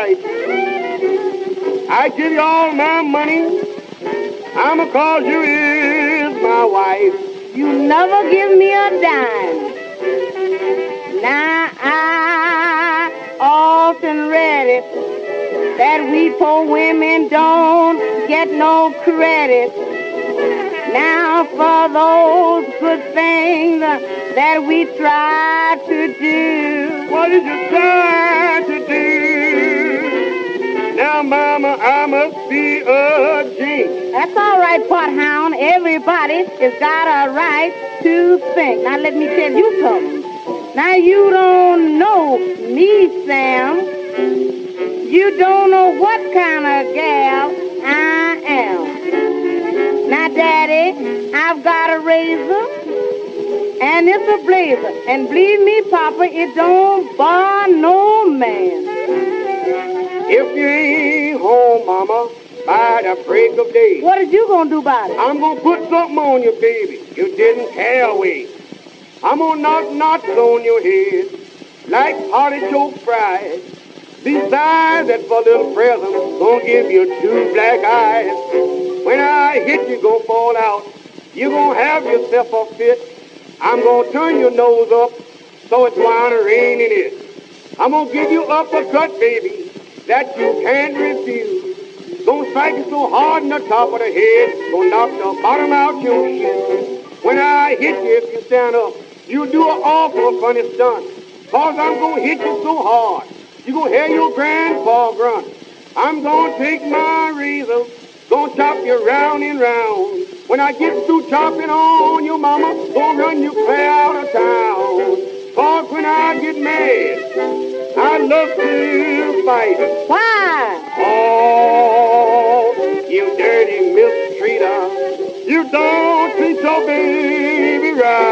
right. I give you all my money. I'ma cause you is my wife. You never give me a dime. Now I often read it that we poor women don't get no credit. Now for those good things that we try to do. What did you try to do? Now, Mama, I must be a jinx. That's all right, Pothound. Everybody has got a right to think. Now let me tell you something. Now you don't know me, Sam. You don't know what kind of gal I am. Now, Daddy, I've got a razor, and it's a blazer. And believe me, Papa, it don't bar no man. If you ain't home, Mama, by the break of day, What is you gonna do about it? I'm gonna put something on you, baby. You didn't tear away. I'm gonna knock knots on your head like artichoke fries. Besides that, for a little present, gonna give you 2 black eyes. When I hit you, gonna fall out. You gonna have yourself a fit. I'm gonna turn your nose up so it's gonna rain in it. I'm gonna give you uppercut, baby, that you can't refuse. Gonna strike you so hard in the top of the head, gonna knock the bottom out your shoe. When I hit you, if you stand up, you do an awful funny stunt. Cause I'm gonna hit you so hard, you gonna hear your grandpa grunt. I'm gonna take my razor, gonna chop you round and round. When I get through chopping on your mama, gonna run you clear out of town. Cause when I get mad, I love to fight. Why? Oh, you dirty mistreater, you don't treat your baby right.